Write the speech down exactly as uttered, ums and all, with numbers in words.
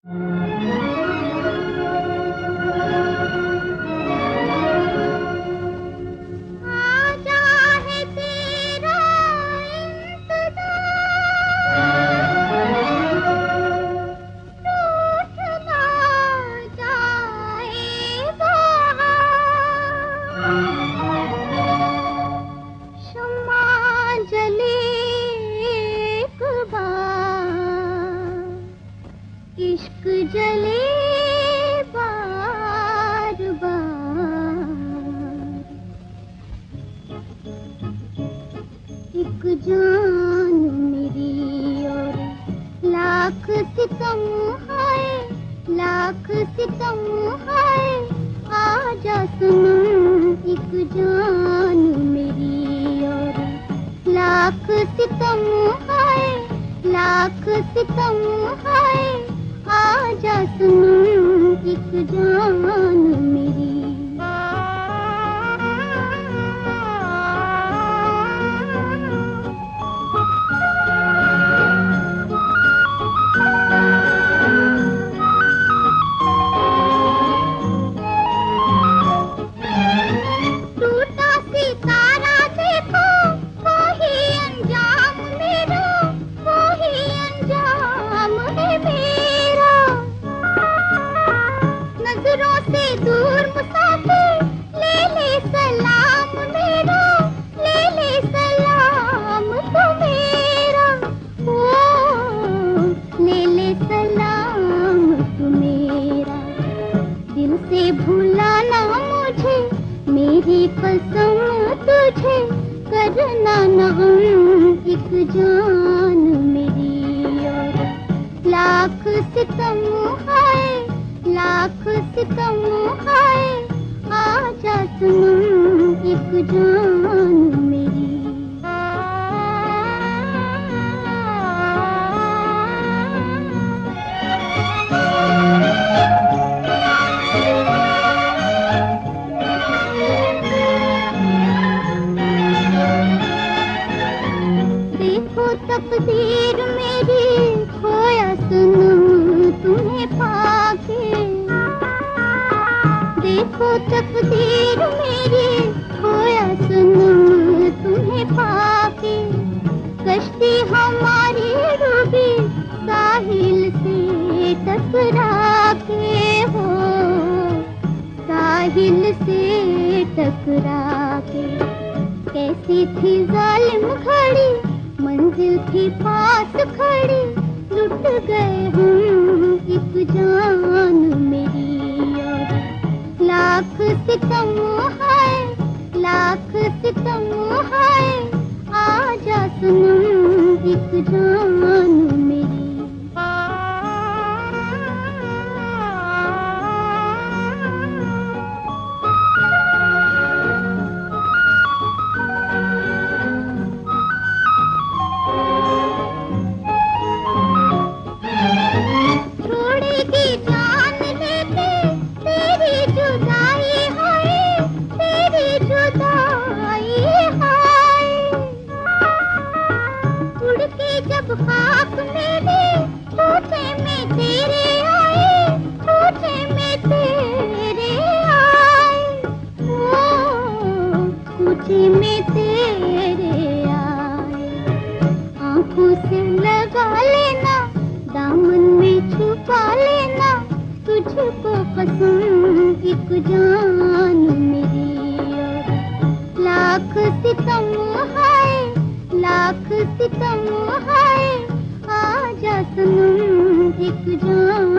इश्क जले बार बार, एक जान मेरी और लाख सितम है, लाख सितम है, आजा सनम। एक जान मेरी और लाख सितम है, लाख सितम है, आजा सनम। एक जान मेरी टूटा सितारा देखो, वही अंजाम मेरा, वही अंजाम है मेरा। नजरों से दूर मुसाफिर, ले ले सलाम मेरा, ले ले सलाम तो मेरा। ओ ले ले सलाम तो मेरा। दिल से भुलाना मुझे, मेरी कसम तुझे, करना ना गम। एक जान मेरी और लाख सितम है, लाख सितम है, आजा सनम। एक जान मेरी देखो तकदीर मेरी, खोया सनम तुम्हें पाके। देखो तकदीर मेरी, खोया सनम तुम्हें पाके। कश्ती हमारी डूबी साहिल से टकरा के, हो साहिल से टकरा के। कैसी थी जालिम घड़ी, मंजिल थी पास खड़ी, लुट गए हम। एक जान मेरी और लाख सितम है, लाख सितम है, आजा सनम। एक जान मेरी छोड़ेगी जान लेके, तेरी जुदाई है, तेरी जुदाई है। उड़ के जब खाक मेरे पूछे में तेरे आए, पूछे में तेरे आए। ओ पूछे में तेरे आए। आंखों से लगा लेना, दामन में छुपा लेना, तुझको कसम। एक जान मेरी और लाख सितम है, लाख सितम है, आजा सनम। एक जान